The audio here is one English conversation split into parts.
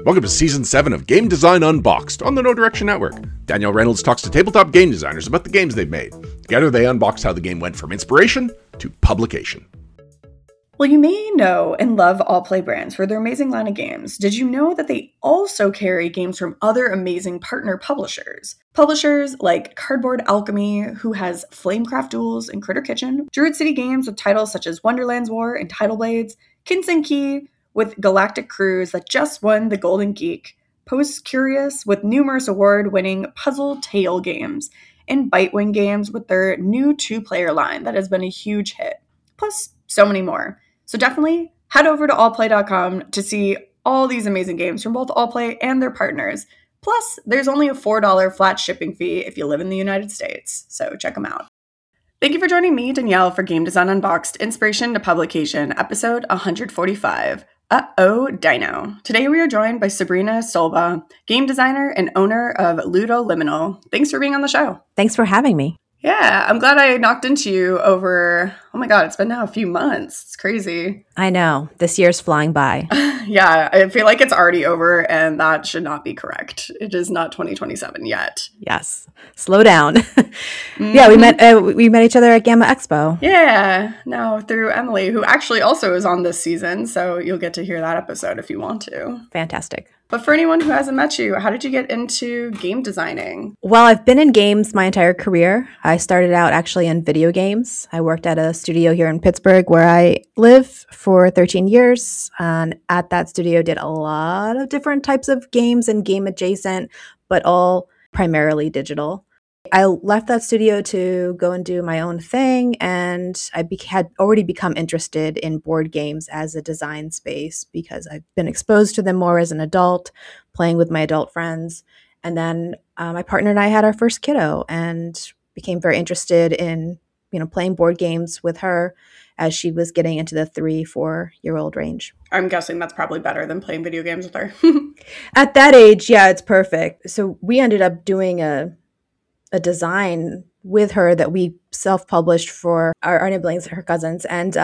Welcome to Season 7 of Game Design Unboxed on the No Direction Network. Danielle Reynolds talks to tabletop game designers about the games they've made. Together they unbox how the game went from inspiration to publication. Well, you may know and love All Play brands for their amazing line of games. Did you know that they also carry games from other amazing partner publishers? Publishers like Cardboard Alchemy, who has Flamecraft Duels and Critter Kitchen, Druid City Games with titles such as Wonderland's War and Tidal Blades, Kinsen Key with Galactic Cruise that just won the Golden Geek, Post Curious with numerous award-winning puzzle tale games, and Bitewing Games with their new 2-player line that has been a huge hit. Plus, so many more. So definitely head over to allplay.com to see all these amazing games from both Allplay and their partners. Plus, there's only a $4 flat shipping fee if you live in the United States, so check them out. Thank you for joining me, Danielle, for Game Design Unboxed, Inspiration to Publication, episode 145. Uh-Oh, Dino. Today we are joined by Sabrina Solba, game designer and owner of Ludo Liminal. Thanks for being on the show. Thanks for having me. Yeah, I'm glad I knocked into you over, oh my God, it's been now a few months. It's crazy. I know. This year's flying by. Yeah, I feel like it's already over, and that should not be correct. It is not 2027 yet. Yes. Slow down. Yeah, we met each other at Gamma Expo. Yeah, no, through Emily, who actually also is on this season, so you'll get to hear that episode if you want to. Fantastic. But for anyone who hasn't met you, how did you get into game designing? Well, I've been in games my entire career. I started out actually in video games. I worked at a studio here in Pittsburgh where I live for 13 years. And at that studio did a lot of different types of games and game adjacent, but all primarily digital. I left that studio to go and do my own thing, and I had already become interested in board games as a design space because I've been exposed to them more as an adult, playing with my adult friends. And then my partner and I had our first kiddo and became very interested in, playing board games with her as she was getting into the 3-4-year-old range. I'm guessing that's probably better than playing video games with her. At that age, yeah, it's perfect. So we ended up doing a design with her that we self-published for our nibblings, her cousins. And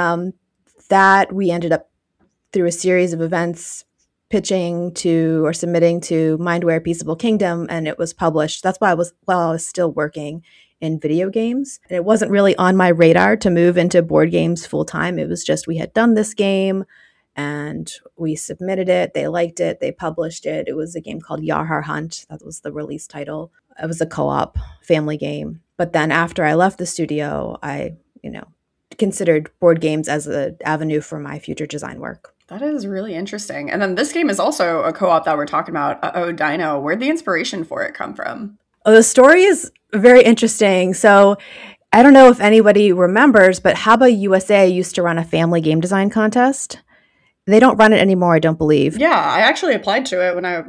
that we ended up through a series of events pitching to or submitting to Mindware Peaceable Kingdom, and it was published. That's why while I was still working in video games. And it wasn't really on my radar to move into board games full time. It was just we had done this game and we submitted it. They liked it. They published it. It was a game called Yahar Hunt. That was the release title. It was a co-op family game. But then after I left the studio, I, considered board games as an avenue for my future design work. That is really interesting. And then this game is also a co-op that we're talking about, Uh-Oh, Dino. Where'd the inspiration for it come from? Oh, the story is very interesting. So I don't know if anybody remembers, but Haba USA used to run a family game design contest. They don't run it anymore, I don't believe. Yeah, I actually applied to it when I,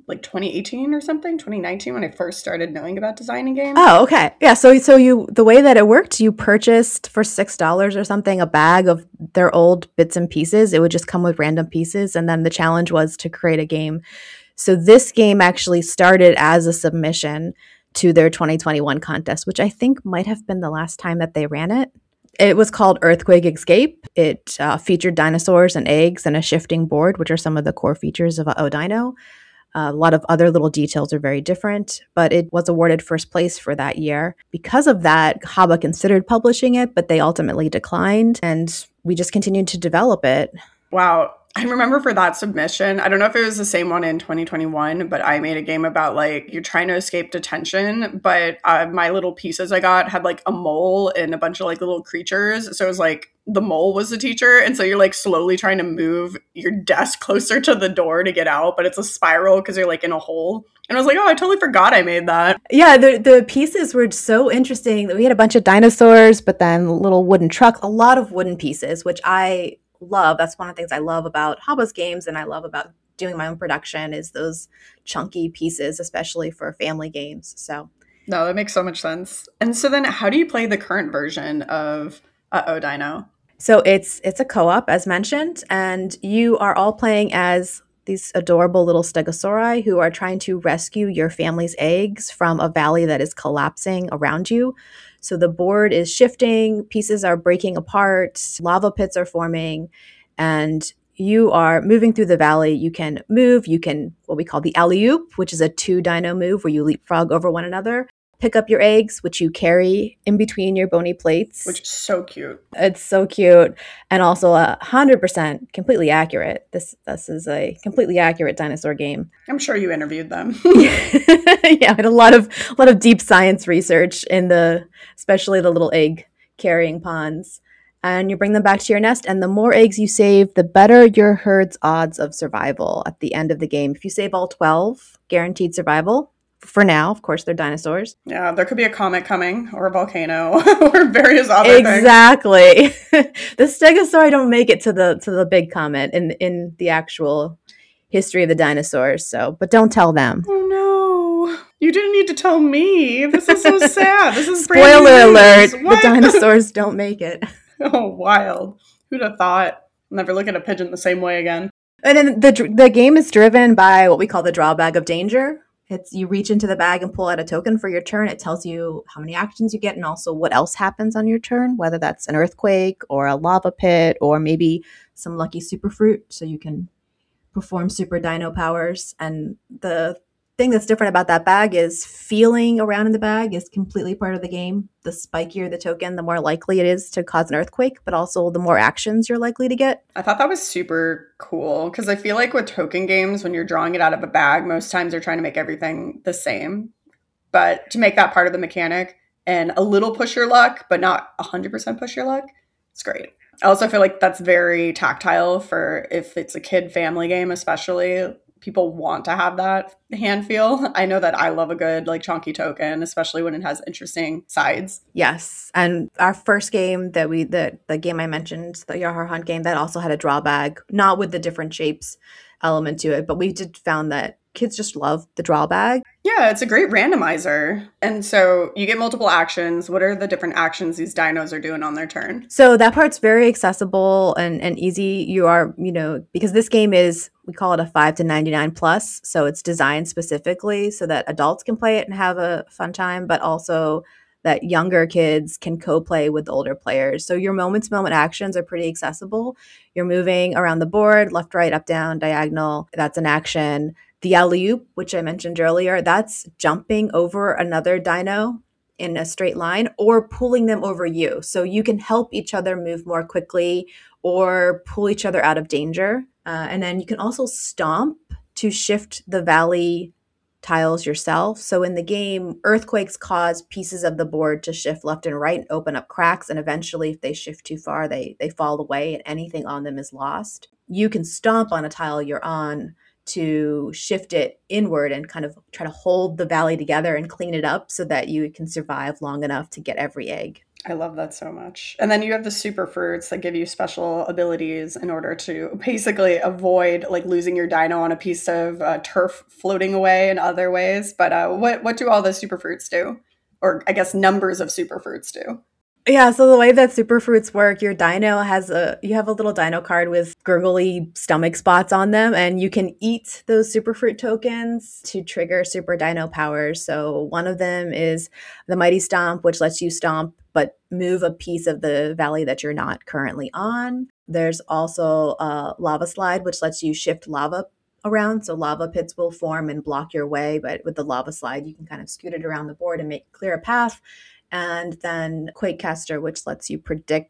2018 or something, 2019, when I first started knowing about designing games. Oh, okay. Yeah, so the way that it worked, you purchased for $6 or something a bag of their old bits and pieces. It would just come with random pieces, and then the challenge was to create a game. So this game actually started as a submission to their 2021 contest, which I think might have been the last time that they ran it. It was called Earthquake Escape. It featured dinosaurs and eggs and a shifting board, which are some of the core features of Oh Dino. A lot of other little details are very different, but it was awarded first place for that year. Because of that, Haba considered publishing it, but they ultimately declined, and we just continued to develop it. Wow. I remember for that submission, I don't know if it was the same one in 2021, but I made a game about you're trying to escape detention, but my little pieces I got had a mole and a bunch of little creatures. So it was the mole was the teacher. And so you're slowly trying to move your desk closer to the door to get out, but it's a spiral because you're in a hole. And I was oh, I totally forgot I made that. Yeah, the pieces were so interesting. We had a bunch of dinosaurs, but then a little wooden truck, a lot of wooden pieces, which I love. That's one of the things I love about Haba's games, and I love about doing my own production is those chunky pieces, especially for family games. So no, that makes so much sense. And so then how do you play the current version of Uh-Oh, Dino? So it's a co-op, as mentioned, and you are all playing as these adorable little stegosauri who are trying to rescue your family's eggs from a valley that is collapsing around you. So the board is shifting, pieces are breaking apart, lava pits are forming, and you are moving through the valley. You can move, you can what we call the alley-oop, which is a 2 dino move where you leapfrog over one another. Pick up your eggs, which you carry in between your bony plates. Which is so cute. It's so cute. And also 100% completely accurate. This is a completely accurate dinosaur game. I'm sure you interviewed them. Yeah, and a lot of deep science research in especially the little egg carrying ponds. And you bring them back to your nest, and the more eggs you save, the better your herd's odds of survival at the end of the game. If you save all 12, guaranteed survival. For now, of course, they're dinosaurs. Yeah, there could be a comet coming, or a volcano, or various other things. Exactly. The Stegosauri don't make it to the big comet in the actual history of the dinosaurs. So, but don't tell them. Oh no! You didn't need to tell me. This is so sad. This is spoiler alert. What? The dinosaurs don't make it. Oh, wild! Who'd have thought? I'll never look at a pigeon the same way again. And then the game is driven by what we call the drawbag of danger. You reach into the bag and pull out a token for your turn. It tells you how many actions you get and also what else happens on your turn, whether that's an earthquake or a lava pit or maybe some lucky superfruit, so you can perform super dino powers. And the thing that's different about that bag is feeling around in the bag is completely part of the game. The spikier the token, the more likely it is to cause an earthquake, but also the more actions you're likely to get. I thought that was super cool because I feel like with token games, when you're drawing it out of a bag, most times they're trying to make everything the same. But to make that part of the mechanic and a little push your luck, but not 100% push your luck, it's great. I also feel like that's very tactile for if it's a kid family game, especially. People want to have that hand feel. I know that I love a good chunky token, especially when it has interesting sides. Yes. And our first game the game I mentioned, the Yahar Hunt game, that also had a drawbag, not with the different shapes element to it, but we did found that kids just love the drawbag. Yeah, it's a great randomizer. And so you get multiple actions. What are the different actions these dinos are doing on their turn? So that part's very accessible and easy. You are, because this game we call it a 5 to 99 plus. So it's designed specifically so that adults can play it and have a fun time, but also that younger kids can co-play with older players. So your moment-to-moment actions are pretty accessible. You're moving around the board, left, right, up, down, diagonal. That's an action. The alley-oop, which I mentioned earlier, that's jumping over another dino in a straight line or pulling them over you. So you can help each other move more quickly or pull each other out of danger. And then you can also stomp to shift the valley tiles yourself. So in the game, earthquakes cause pieces of the board to shift left and right and open up cracks. And eventually, if they shift too far, they fall away and anything on them is lost. You can stomp on a tile you're on to shift it inward and kind of try to hold the valley together and clean it up so that you can survive long enough to get every egg. I love that so much. And then you have the super fruits that give you special abilities in order to basically avoid losing your dino on a piece of turf floating away in other ways. But what do all the super fruits do? Or I guess numbers of super fruits do? Yeah, so the way that super fruits work, your dino you have a little dino card with gurgly stomach spots on them, and you can eat those super fruit tokens to trigger super dino powers. So one of them is the Mighty Stomp, which lets you stomp but move a piece of the valley that you're not currently on. There's also a Lava Slide, which lets you shift lava around. So lava pits will form and block your way, but with the Lava Slide, you can kind of scoot it around the board and clear a path. And then Quakecaster, which lets you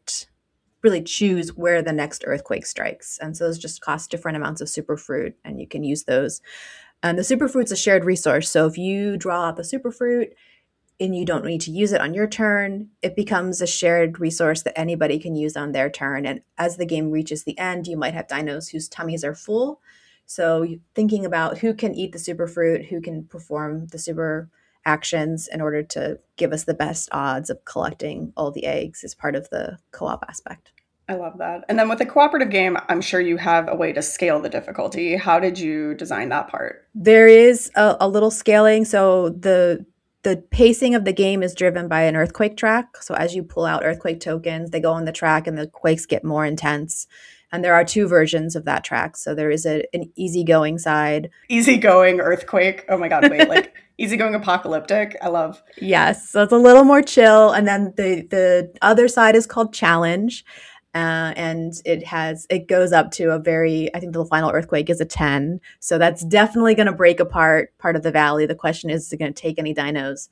really choose where the next earthquake strikes. And so those just cost different amounts of superfruit, and you can use those. And the superfruit's a shared resource. So if you draw out the superfruit and you don't need to use it on your turn, it becomes a shared resource that anybody can use on their turn. And as the game reaches the end, you might have dinos whose tummies are full. So thinking about who can eat the superfruit, who can perform the super actions in order to give us the best odds of collecting all the eggs is part of the co-op aspect. I love that. And then with a cooperative game, I'm sure you have a way to scale the difficulty. How did you design that part? There is a little scaling. So the pacing of the game is driven by an earthquake track. So as you pull out earthquake tokens, they go on the track and the quakes get more intense. And there are 2 versions of that track. So there is an easygoing side. Easygoing earthquake. Oh my God, wait, easygoing apocalyptic. I love. Yes. So it's a little more chill. And then the other side is called challenge. And it goes up to I think the final earthquake is a 10. So that's definitely going to break apart part of the valley. The question is it going to take any dinos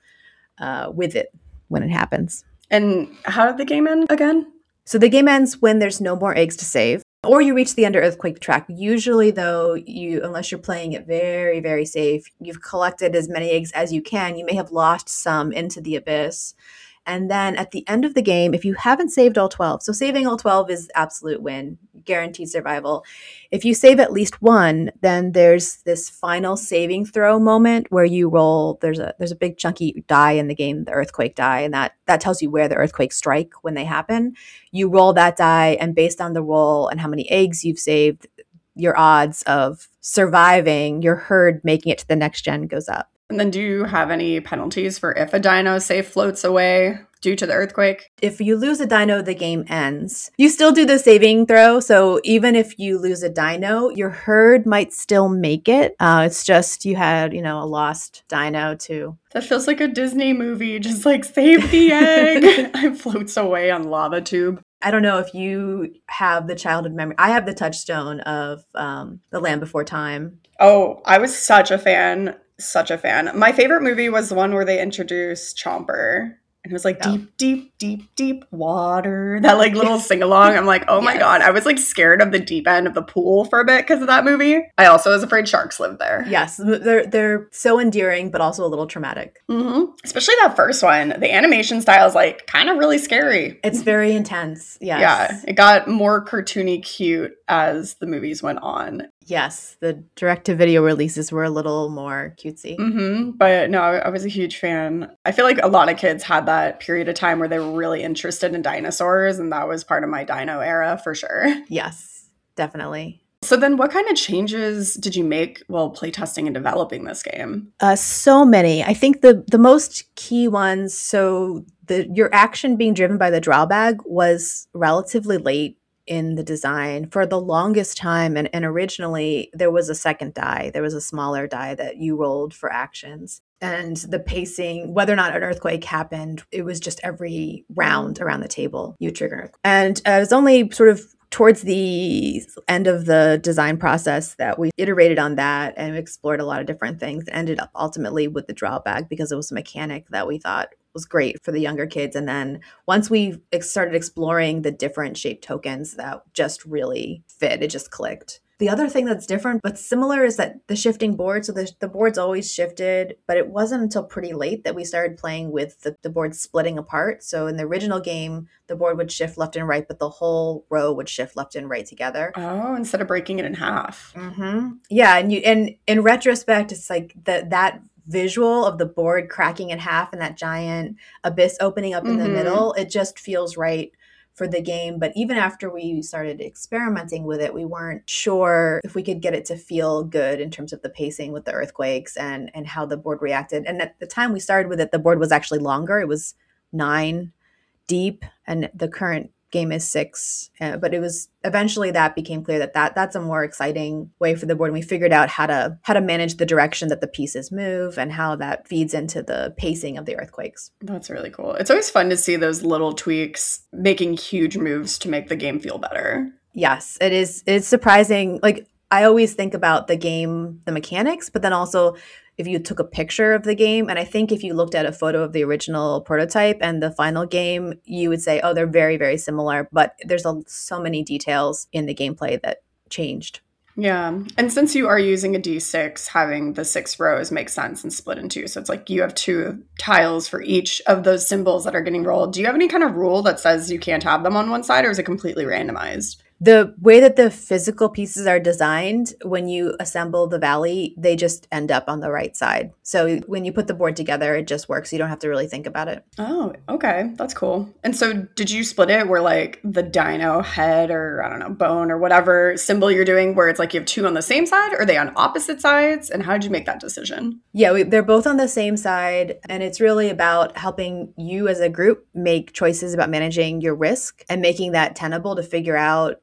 with it when it happens? And how did the game end again? So the game ends when there's no more eggs to save, or you reach the under earthquake track. Usually, though, unless you're playing it very, very safe, you've collected as many eggs as you can. You may have lost some into the abyss. And then at the end of the game, if you haven't saved all 12, so saving all 12 is absolute win, guaranteed survival. If you save at least one, then there's this final saving throw moment where you roll. There's a big chunky die in the game, the earthquake die, and that tells you where the earthquakes strike when they happen. You roll that die, and based on the roll and how many eggs you've saved, your odds of surviving your herd making it to the next gen goes up. And then do you have any penalties for if a dino, say, floats away due to the earthquake? If you lose a dino, the game ends. You still do the saving throw. So even if you lose a dino, your herd might still make it. It's just you had, a lost dino too. That feels like a Disney movie, just like save the egg. It floats away on lava tube. I don't know if you have the childhood memory. I have the touchstone of The Land Before Time. Oh, I was such a fan. Such a fan. My favorite movie was the one where they introduced Chomper. And it was like deep, deep, deep, deep water. That like little sing-along. I'm like, oh my God. I was like scared of the deep end of the pool for a bit because of that movie. I also was afraid sharks lived there. Yes. They're so endearing, but also a little traumatic. Mm-hmm. Especially that first one. The animation style is like kind of really scary. It's very intense. Yes. Yeah. It got more cartoony cute as the movies went on. Yes, the direct-to-video releases were a little more cutesy. Mm-hmm. But no, I was a huge fan. I feel like a lot of kids had that period of time where they were really interested in dinosaurs, and that was part of my dino era for sure. Yes, definitely. So then what kind of changes did you make while playtesting and developing this game? So many. I think the most key ones, so your action being driven by the drawbag was relatively late in the design for the longest time. And originally there was a second die. There was a smaller die that you rolled for actions. And the pacing, whether or not an earthquake happened, it was just every round around the table you trigger an earthquake. And it was only sort of towards the end of the design process that we iterated on that and explored a lot of different things and ended up ultimately with the drawbag because it was a mechanic that we thought was great for the younger kids. And then once we started exploring the different shaped tokens that just really fit, it just clicked. The other thing that's different but similar is that the shifting board, so the board's always shifted, but it wasn't until pretty late that we started playing with the board splitting apart. So in the original game, the board would shift left and right, but the whole row would shift left and right together. Oh, instead of breaking it in half. Mm-hmm. Yeah, and in retrospect, it's like that visual of the board cracking in half and that giant abyss opening up in the middle, it just feels right for the game. But even after we started experimenting with it, we weren't sure if we could get it to feel good in terms of the pacing with the earthquakes and how the board reacted. And at the time we started with it, the board was actually longer. It was 9 deep, and the current game is 6. But it was eventually that became clear that's a more exciting way for the board. And we figured out how to manage the direction that the pieces move and how that feeds into the pacing of the earthquakes. That's really cool. It's always fun to see those little tweaks making huge moves to make the game feel better. Yes, it is. It's surprising. Like I always think about the game, the mechanics, but then also if you took a picture of the game, and I think if you looked at a photo of the original prototype and the final game, you would say, oh, they're very, very similar, but there's so many details in the gameplay that changed. Yeah. And since you are using a D6, having the 6 rows makes sense and split in 2. So it's like you have 2 tiles for each of those symbols that are getting rolled. Do you have any kind of rule that says you can't have them on one side, or is it completely randomized? The way that the physical pieces are designed, when you assemble the valley, they just end up on the right side. So when you put the board together, it just works. You don't have to really think about it. Oh, okay. That's cool. And so did you split it where like the dino head or, I don't know, bone or whatever symbol you're doing, where it's like you have 2 on the same side? Or are they on opposite sides? And how did you make that decision? Yeah, they're both on the same side. And it's really about helping you as a group make choices about managing your risk and making that tenable to figure out.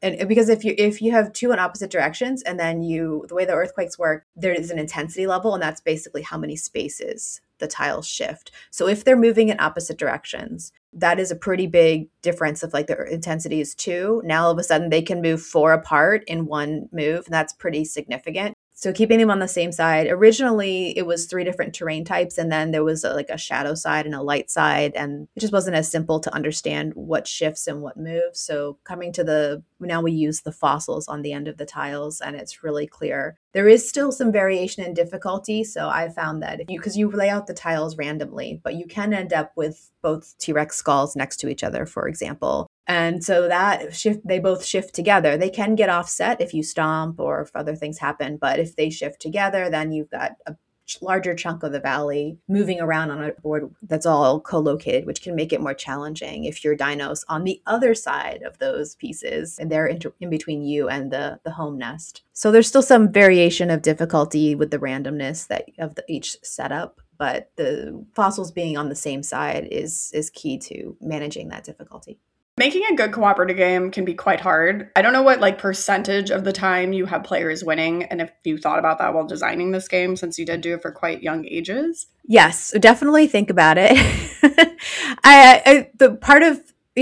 And because if you have two in opposite directions, and then the way the earthquakes work, there is an intensity level, and that's basically how many spaces the tiles shift. So if they're moving in opposite directions, that is a pretty big difference. If like the intensity is 2, now all of a sudden they can move 4 apart in one move, and that's pretty significant. So keeping them on the same side. Originally, it was 3 different terrain types, and then there was like a shadow side and a light side, and it just wasn't as simple to understand what shifts and what moves. So now we use the fossils on the end of the tiles, and it's really clear. There is still some variation in difficulty. So I found that because you lay out the tiles randomly, but you can end up with both T-Rex skulls next to each other, for example. And so they both shift together. They can get offset if you stomp or if other things happen. But if they shift together, then you've got a larger chunk of the valley moving around on a board that's all co-located, which can make it more challenging if your dinos on the other side of those pieces and they're in between you and the home nest. So there's still some variation of difficulty with the randomness of each setup, but the fossils being on the same side is key to managing that difficulty. Making a good cooperative game can be quite hard. I don't know what like percentage of the time you have players winning, and if you thought about that while designing this game, since you did do it for quite young ages. Yes, definitely think about it. The part of,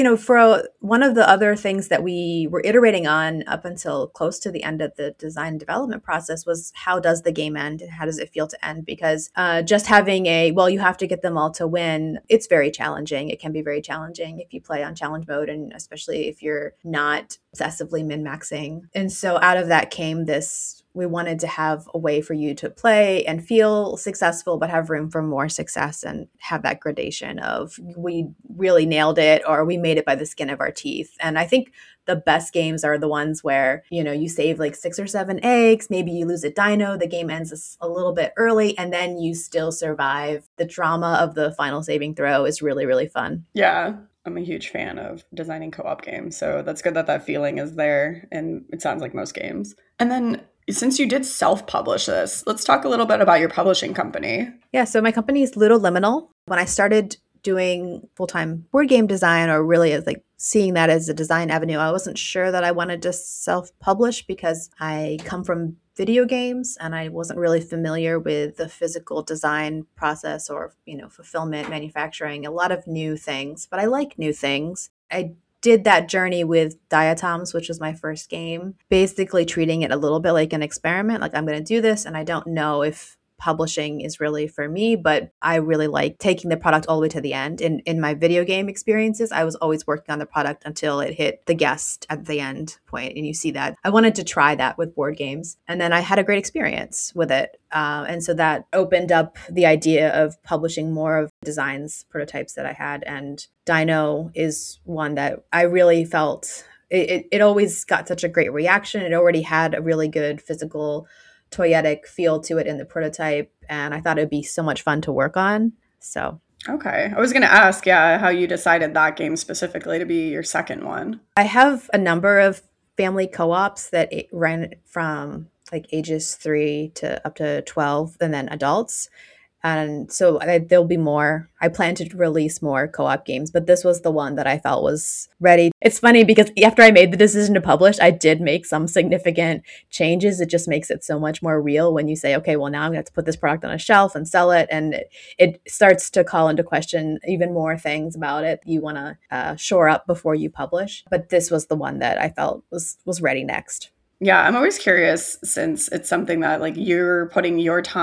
for one of the other things that we were iterating on up until close to the end of the design development process was, how does the game end and how does it feel to end? Because just having you have to get them all to win, it's very challenging. It can be very challenging if you play on challenge mode, and especially if you're not obsessively min-maxing. And so out of that came we wanted to have a way for you to play and feel successful, but have room for more success and have that gradation of, we really nailed it or we made it by the skin of our teeth. And I think the best games are the ones where, you save like 6 or 7 eggs, maybe you lose a dino, the game ends a little bit early, and then you still survive. The drama of the final saving throw is really, really fun. Yeah. I'm a huge fan of designing co-op games, so that's good that feeling is there, and it sounds like most games. And then, since you did self-publish this, let's talk a little bit about your publishing company. Yeah, so my company is Ludo Liminal. When I started doing full-time board game design, or really as like seeing that as a design avenue, I wasn't sure that I wanted to self-publish because I come from video games and I wasn't really familiar with the physical design process or, fulfillment, manufacturing, a lot of new things, but I like new things. I did that journey with Diatoms, which was my first game, basically treating it a little bit like an experiment. Like, I'm going to do this and I don't know if publishing is really for me, but I really like taking the product all the way to the end. In my video game experiences, I was always working on the product until it hit the guest at the end point, and you see that. I wanted to try that with board games, and then I had a great experience with it. And so that opened up the idea of publishing more of designs, prototypes that I had. And Dino is one that I really felt, it always got such a great reaction. It already had a really good physical toyetic feel to it in the prototype, and I thought it'd be so much fun to work on. So okay, I was going to ask, how you decided that game specifically to be your second one. I have a number of family co-ops that ran from like ages 3 to up to 12, and then adults. And so there'll be more. I plan to release more co-op games, but this was the one that I felt was ready. It's funny because after I made the decision to publish, I did make some significant changes. It just makes it so much more real when you say, okay, well, now I'm going to have to put this product on a shelf and sell it. And it starts to call into question even more things about it you want to shore up before you publish. But this was the one that I felt was ready next. Yeah, I'm always curious, since it's something that like you're putting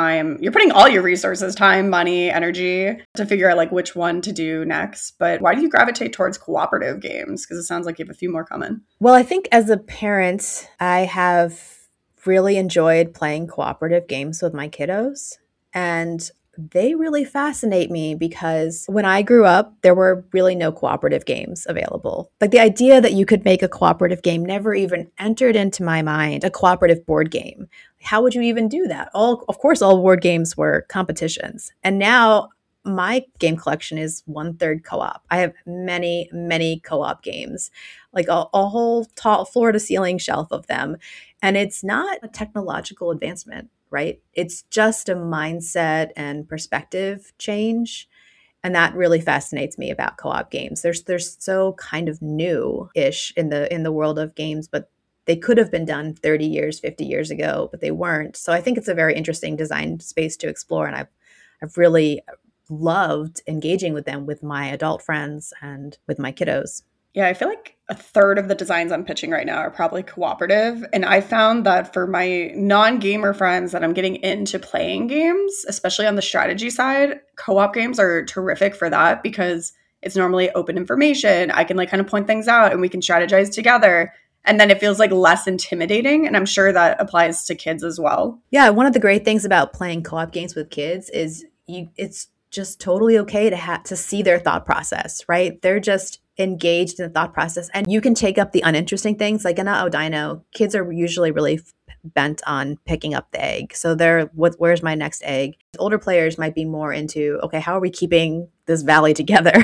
all your resources, time, money, energy to figure out like which one to do next. But why do you gravitate towards cooperative games? Because it sounds like you have a few more coming. Well, I think as a parent, I have really enjoyed playing cooperative games with my kiddos. And they really fascinate me because when I grew up, there were really no cooperative games available. Like, the idea that you could make a cooperative game never even entered into my mind, a cooperative board game. How would you even do that? Of course, all board games were competitions. And now my game collection is 1/3 co-op. I have many, many co-op games, like a whole tall floor to ceiling shelf of them. And it's not a technological advancement, right? It's just a mindset and perspective change. And that really fascinates me about co-op games. They're so kind of new-ish in the world of games, but they could have been done 30 years, 50 years ago, but they weren't. So I think it's a very interesting design space to explore. And I've really loved engaging with them with my adult friends and with my kiddos. Yeah, I feel like a third of the designs I'm pitching right now are probably cooperative. And I found that for my non-gamer friends that I'm getting into playing games, especially on the strategy side, co-op games are terrific for that because it's normally open information. I can like kind of point things out and we can strategize together. And then it feels like less intimidating. And I'm sure that applies to kids as well. Yeah, one of the great things about playing co-op games with kids is it's just totally okay to see their thought process, right? They're just engaged in the thought process, and you can take up the uninteresting things. Like in Dino, kids are usually really bent on picking up the egg. So where's my next egg? Older players might be more into, okay, how are we keeping this valley together?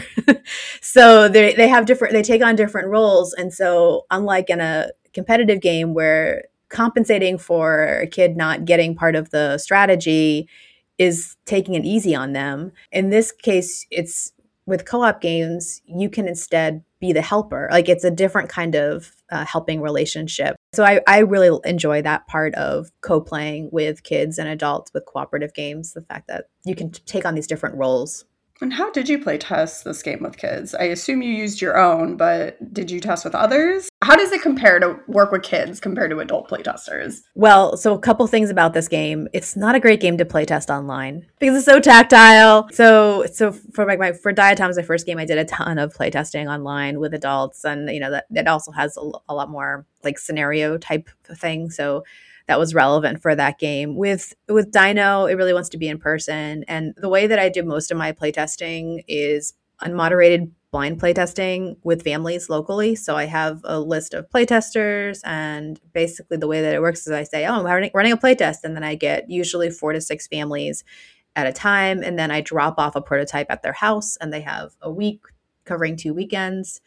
So they take on different roles. And so unlike in a competitive game where compensating for a kid not getting part of the strategy is taking it easy on them, in this case, it's with co-op games, you can instead be the helper. Like it's a different kind of helping relationship. So I really enjoy that part of co-playing with kids and adults with cooperative games, the fact that you can take on these different roles. And how did you play test this game with kids? I assume you used your own, but did you test with others? How does it compare to work with kids compared to adult playtesters? Well, so a couple things about this game. It's not a great game to playtest online because it's so tactile. So for Diatoms, my first game, I did a ton of playtesting online with adults, and that also has a lot more like scenario type thing. So that was relevant for that game. With Dino, it really wants to be in person. And the way that I do most of my playtesting is unmoderated blind playtesting with families locally. So I have a list of playtesters, and basically the way that it works is I say, oh, I'm running a playtest, and then I get usually 4 to 6 families at a time, and then I drop off a prototype at their house, and they have a week covering 2 weekends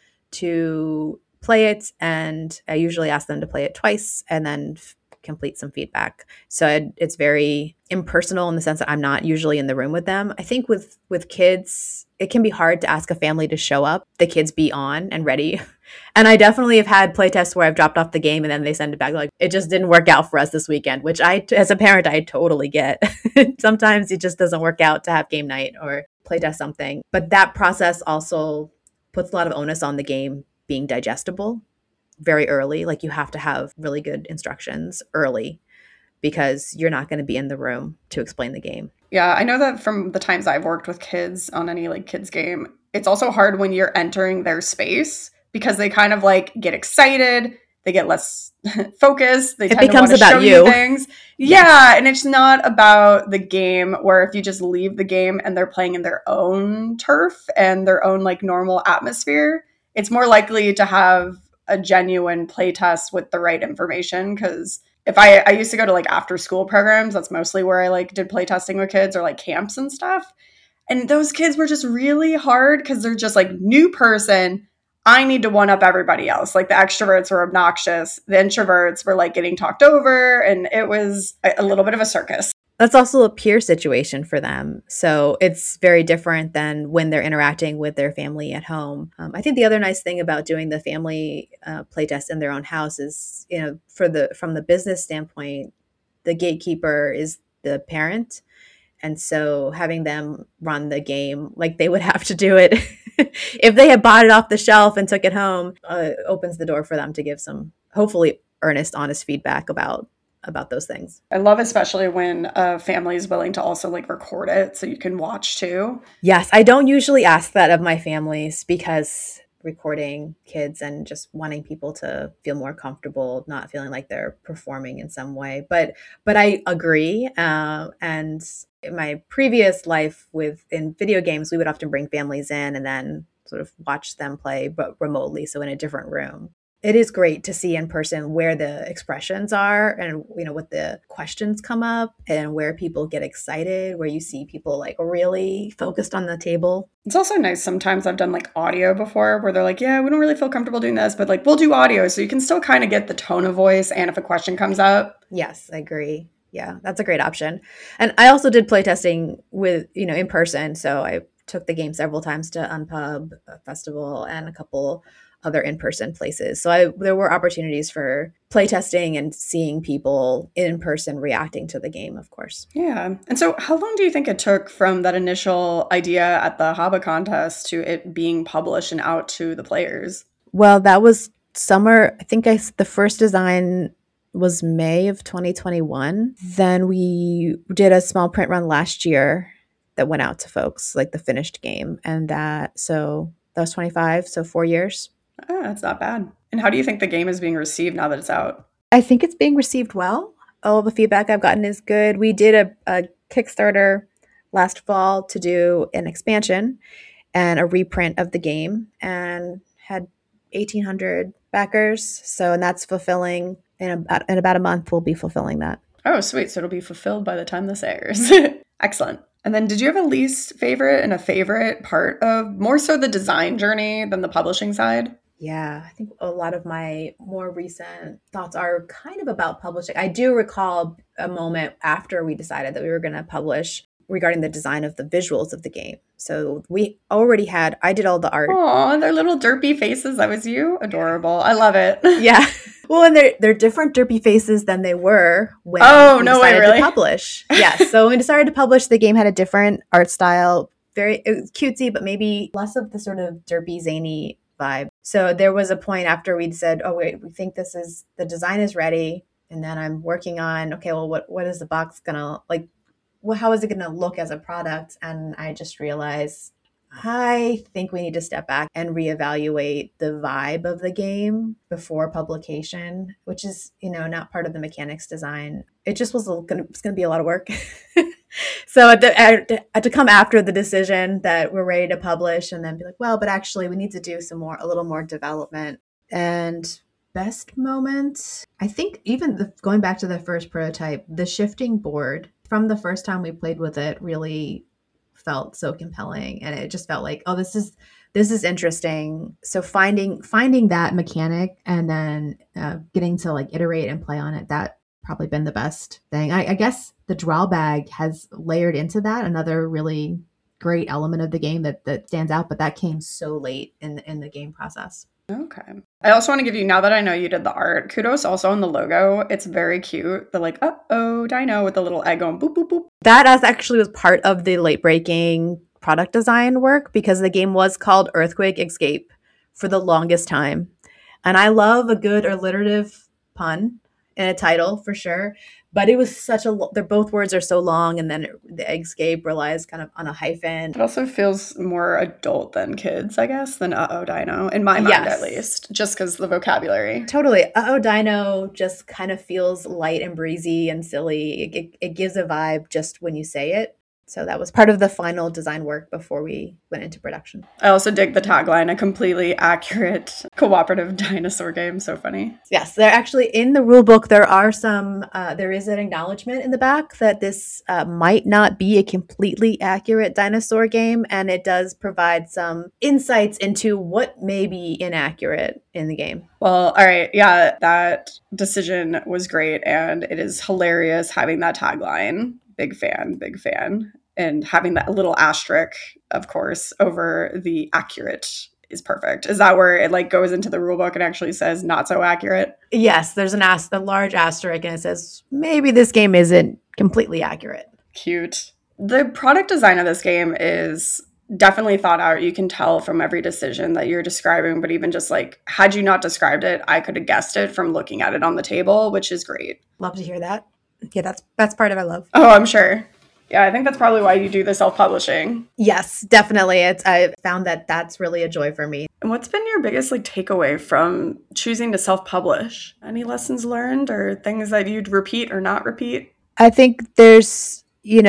to play it, and I usually ask them to play it twice and then complete some feedback. So it's very impersonal in the sense that I'm not usually in the room with them. I think with kids, it can be hard to ask a family to show up, the kids be on and ready. And I definitely have had playtests where I've dropped off the game and then they send it back like, it just didn't work out for us this weekend, which as a parent, I totally get. Sometimes it just doesn't work out to have game night or playtest something. But that process also puts a lot of onus on the game being digestible very early. Like you have to have really good instructions early because you're not going to be in the room to explain the game. Yeah, I know that from the times I've worked with kids on any like kids game, it's also hard when you're entering their space because they kind of like get excited, they get less focused, they tend to want to show you things. Yeah, and it's not about the game where if you just leave the game and they're playing in their own turf and their own like normal atmosphere, it's more likely to have a genuine playtest with the right information. Because if I used to go to like after school programs, that's mostly where I like did playtesting with kids or like camps and stuff. And those kids were just really hard because they're just like new person. I need to one up everybody else. Like the extroverts were obnoxious. The introverts were like getting talked over. And it was a little bit of a circus. That's also a peer situation for them. So it's very different than when they're interacting with their family at home. I think the other nice thing about doing the family playtest in their own house is, from the business standpoint, the gatekeeper is the parent. And so having them run the game like they would have to do it if they had bought it off the shelf and took it home, opens the door for them to give some hopefully earnest, honest feedback about those things. I love especially when a family is willing to also like record it so you can watch too. Yes, I don't usually ask that of my families because recording kids and just wanting people to feel more comfortable, not feeling like they're performing in some way. But I agree. And in my previous life in video games, we would often bring families in and then sort of watch them play, but remotely, so in a different room. It is great to see in person where the expressions are and, what the questions come up and where people get excited, where you see people like really focused on the table. It's also nice. Sometimes I've done like audio before where they're like, yeah, we don't really feel comfortable doing this, but like we'll do audio. So you can still kind of get the tone of voice. And if a question comes up. Yes, I agree. Yeah, that's a great option. And I also did playtesting with, in person. So I took the game several times to Unpub Festival and a couple other in-person places. So there were opportunities for playtesting and seeing people in person reacting to the game, of course. Yeah. And so how long do you think it took from that initial idea at the Haba contest to it being published and out to the players? Well, that was summer. I think the first design was May of 2021. Then we did a small print run last year that went out to folks, like the finished game. And that was 25, so 4 years. That's not bad. And how do you think the game is being received now that it's out? I think it's being received well. All the feedback I've gotten is good. We did a Kickstarter last fall to do an expansion and a reprint of the game and had 1,800 backers. So, and that's fulfilling. In about a month, we'll be fulfilling that. Oh, sweet. So it'll be fulfilled by the time this airs. Excellent. And then did you have a least favorite and a favorite part of more so the design journey than the publishing side? Yeah, I think a lot of my more recent thoughts are kind of about publishing. I do recall a moment after we decided that we were going to publish regarding the design of the visuals of the game. So I did all the art. Oh, their little derpy faces. That was you? Adorable. I love it. Yeah. Well, and they're different derpy faces than they were when we decided to publish. Yeah. So when we decided to publish, the game had a different art style. It was cutesy, but maybe less of the sort of derpy, zany vibe. So there was a point after we'd said, oh, wait, we think the design is ready. And then I'm working on, okay, well, what is the box gonna like? Well, how is it going to look as a product? And I just realized I think we need to step back and reevaluate the vibe of the game before publication, which is, not part of the mechanics design. It just was going to be a lot of work. So I had to come after the decision that we're ready to publish and then be like, well, but actually we need to do a little more development. And best moment, I think even going back to the first prototype, the shifting board from the first time we played with it really felt so compelling, and it just felt like, oh, this is interesting. So finding that mechanic and then getting to like iterate and play on it, that probably been the best thing. I guess the draw bag has layered into that, another really great element of the game that stands out, but that came so late in the game process. Okay. I also want to give you, now that I know you did the art, kudos also on the logo. It's very cute. The like, uh-oh, dino with the little egg going boop, boop, boop. That actually was part of the late-breaking product design work because the game was called Earthquake Escape for the longest time. And I love a good alliterative pun in a title for sure. But it was both words are so long, and then the escape relies kind of on a hyphen. It also feels more adult than kids, I guess, than uh-oh dino, in my mind at least, just because the vocabulary. Totally. Uh-oh dino just kind of feels light and breezy and silly. It gives a vibe just when you say it. So that was part of the final design work before we went into production. I also dig the tagline, a completely accurate cooperative dinosaur game. So funny. Yes, they're actually in the rule book. There is an acknowledgement in the back that this might not be a completely accurate dinosaur game. And it does provide some insights into what may be inaccurate in the game. Well, all right. Yeah, that decision was great. And it is hilarious having that tagline. Big fan. And having that little asterisk, of course, over the accurate is perfect. Is that where it like goes into the rule book and actually says not so accurate? Yes, there's a large asterisk and it says maybe this game isn't completely accurate. Cute. The product design of this game is definitely thought out. You can tell from every decision that you're describing, but even just like, had you not described it, I could have guessed it from looking at it on the table, which is great. Love to hear that. Yeah, that's part of I love. Oh, I'm sure. Yeah, I think that's probably why you do the self-publishing. Yes, definitely. I found that that's really a joy for me. And what's been your biggest takeaway from choosing to self-publish? Any lessons learned or things that you'd repeat or not repeat? I think there's,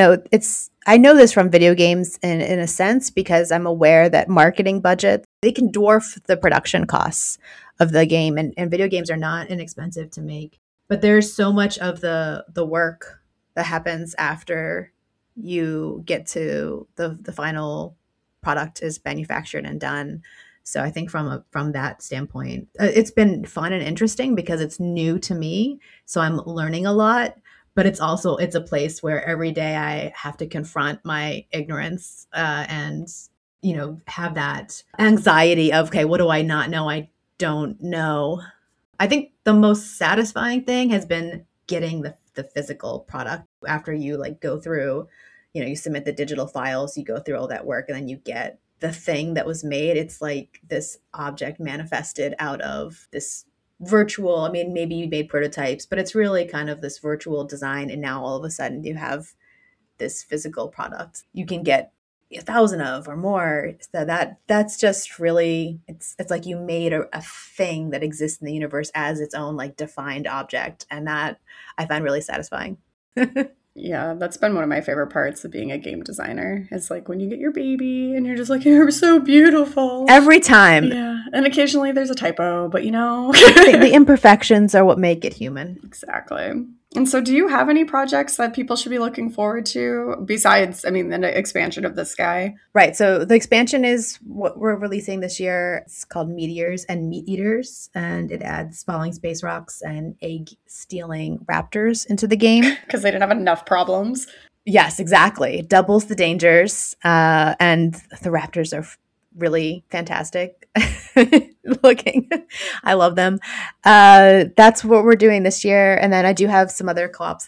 I know this from video games in a sense because I'm aware that marketing budgets, they can dwarf the production costs of the game, and video games are not inexpensive to make. But there's so much of the work that happens after you get to the final product is manufactured and done. So I think from that standpoint, it's been fun and interesting because it's new to me. So I'm learning a lot, but it's a place where every day I have to confront my ignorance and have that anxiety of, okay, what do I not know? I don't know. I think the most satisfying thing has been getting the physical product after you like go through, you submit the digital files, you go through all that work, and then you get the thing that was made. It's like this object manifested out of this virtual, I mean, maybe you made prototypes, but it's really kind of this virtual design. And now all of a sudden you have this physical product you can get 1,000 of or more. So that's just really, it's like you made a thing that exists in the universe as its own like defined object. And that I find really satisfying. Yeah, that's been one of my favorite parts of being a game designer. It's like when you get your baby and you're just like, you're so beautiful. Every time. Yeah. And occasionally there's a typo, but the imperfections are what make it human. Exactly. And so do you have any projects that people should be looking forward to besides, the expansion of the sky? Right. So the expansion is what we're releasing this year. It's called Meteors and Meat Eaters, and it adds falling space rocks and egg-stealing raptors into the game. Because they didn't have enough problems. Yes, exactly. It doubles the dangers, and the raptors are really fantastic looking. I love them. That's what we're doing this year. And then I do have some other co-ops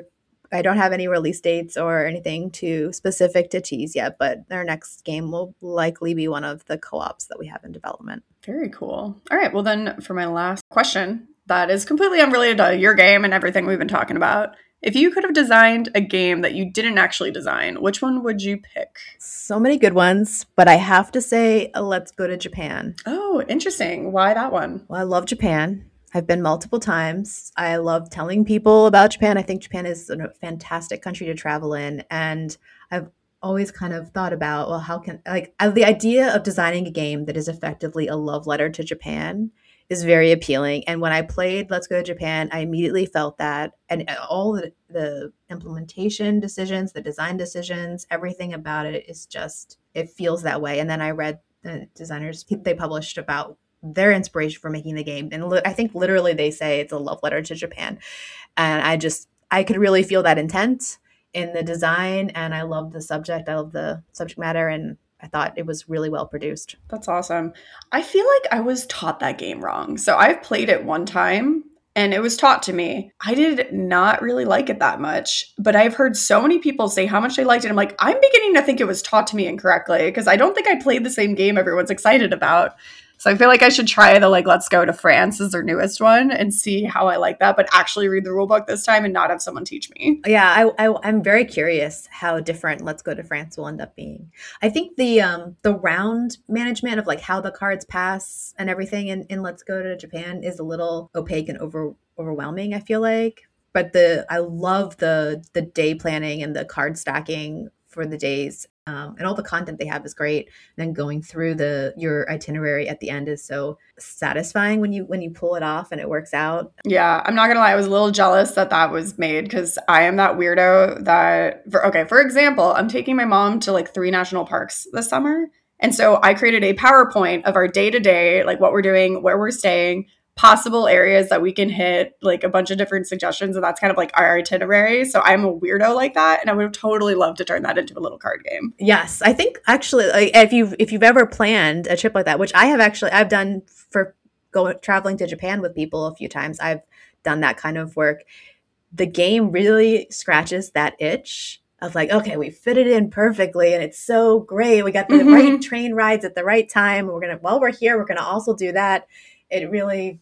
I don't have any release dates or anything too specific to tease yet, but our next game will likely be one of the co-ops that we have in development. Very cool. All right. Well, then for my last question, that is completely unrelated to your game and everything we've been talking about. If you could have designed a game that you didn't actually design, which one would you pick? So many good ones, but I have to say, Let's Go to Japan. Oh, interesting. Why that one? Well, I love Japan. I've been multiple times. I love telling people about Japan. I think Japan is a fantastic country to travel in. And I've always kind of thought about, well, how can, the idea of designing a game that is effectively a love letter to Japan is very appealing. And when I played Let's Go to Japan, I immediately felt that. And all the implementation decisions, the design decisions, everything about it is just, it feels that way. And then I read the designers, they published about their inspiration for making the game. And I think literally they say it's a love letter to Japan. And I could really feel that intent in the design. And I love the subject. I love the subject matter. And I thought it was really well produced. That's awesome. I feel like I was taught that game wrong. So I've played it one time and it was taught to me. I did not really like it that much, but I've heard so many people say how much they liked it. I'm like, I'm beginning to think it was taught to me incorrectly because I don't think I played the same game everyone's excited about. So I feel like I should try the Let's Go to France is their newest one and see how I like that, but actually read the rule book this time and not have someone teach me. Yeah, I'm very curious how different Let's Go to France will end up being. I think the round management of how the cards pass and everything in Let's Go to Japan is a little opaque and overwhelming, I feel like. But I love the day planning and the card stacking for the days. And all the content they have is great. And then going through your itinerary at the end is so satisfying when you pull it off and it works out. Yeah, I'm not gonna lie, I was a little jealous that was made because I am that weirdo that, for example, I'm taking my mom to 3 national parks this summer. And so I created a PowerPoint of our day-to-day, what we're doing, where we're staying, possible areas that we can hit, a bunch of different suggestions. And that's kind of our itinerary. So I'm a weirdo like that. And I would have totally loved to turn that into a little card game. Yes. I think actually, if you've ever planned a trip like that, which I've done for traveling to Japan with people a few times, I've done that kind of work. The game really scratches that itch of okay, we fit it in perfectly and it's so great. We got the right train rides at the right time. While we're here, we're going to also do that. It really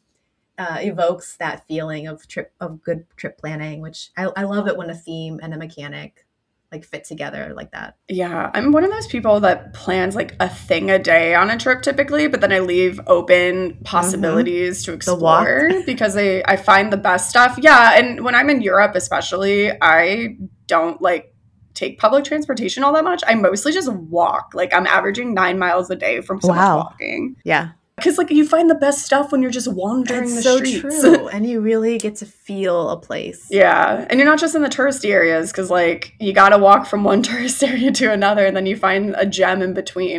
evokes that feeling of good trip planning, which I love it when a theme and a mechanic fit together like that. Yeah, I'm one of those people that plans a thing a day on a trip typically, but then I leave open possibilities to explore because I find the best stuff. Yeah, and when I'm in Europe especially, I don't take public transportation all that much. I mostly just walk. I'm averaging 9 miles a day from so much walking. Yeah. Because you find the best stuff when you're just wandering the streets. It's so true. And you really get to feel a place. Yeah. And you're not just in the touristy areas because you got to walk from one tourist area to another and then you find a gem in between.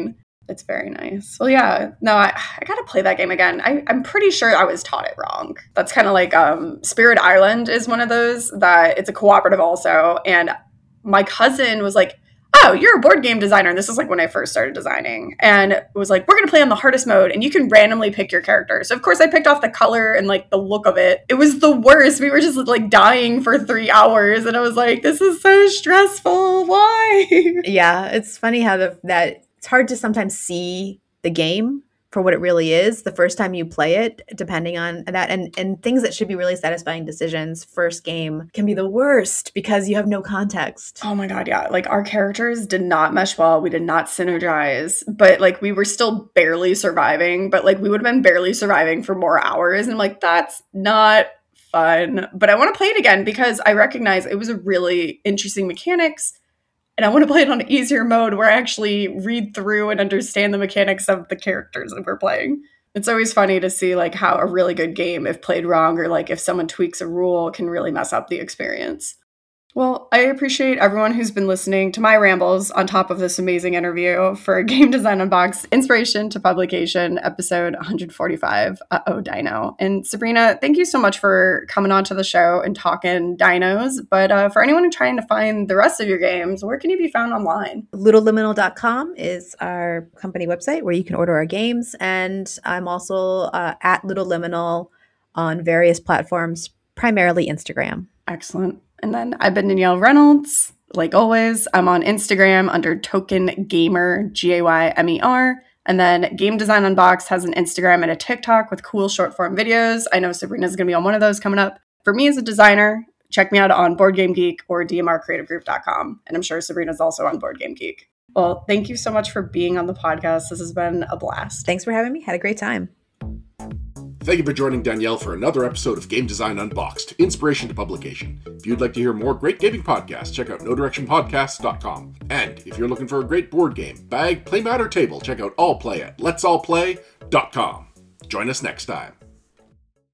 It's very nice. Well, yeah, no, I gotta play that game again. I'm pretty sure I was taught it wrong. That's kind of like Spirit Island is one of those that it's a cooperative also. And my cousin was like, oh, you're a board game designer. And this is like when I first started designing. And it was like, we're going to play on the hardest mode and you can randomly pick your character. So of course I picked off the color and like the look of it. It was the worst. We were just like dying for 3 hours. And I was like, this is so stressful. Why? Yeah, it's funny how that it's hard to sometimes see the game for what it really is the first time you play it, depending on that. And things that should be really satisfying decisions first game can be the worst because you have no context. Oh my God, yeah. Like our characters did not mesh well. We did not synergize, but like we were still barely surviving, but like we would have been barely surviving for more hours. And I'm like, that's not fun. But I want to play it again because I recognize it was a really interesting mechanics. And I want to play it on an easier mode where I actually read through and understand the mechanics of the characters that we're playing. It's always funny to see like how a really good game, if played wrong or like if someone tweaks a rule, can really mess up the experience. Well, I appreciate everyone who's been listening to my rambles on top of this amazing interview for Game Design Unboxed, Inspiration to Publication, episode 145, Uh-Oh Dino. And Sabrina, thank you so much for coming on to the show and talking dinos. But for anyone who's trying to find the rest of your games, where can you be found online? LittleLiminal.com is our company website where you can order our games. And I'm also at Little Liminal on various platforms, primarily Instagram. Excellent. And then I've been Danielle Reynolds. Like always, I'm on Instagram under Token Gamer, Gaymer. And then Game Design Unboxed has an Instagram and a TikTok with cool short form videos. I know Sabrina's going to be on one of those coming up. For me as a designer, check me out on Board Game Geek or dmrcreativegroup.com. And I'm sure Sabrina's also on Board Game Geek. Well, thank you so much for being on the podcast. This has been a blast. Thanks for having me. Had a great time. Thank you for joining Danielle for another episode of Game Design Unboxed, Inspiration to Publication. If you'd like to hear more great gaming podcasts, check out NoDirectionPodcasts.com. And if you're looking for a great board game, bag, playmat, or table, check out All Play at Let'sAllPlay.com. Join us next time.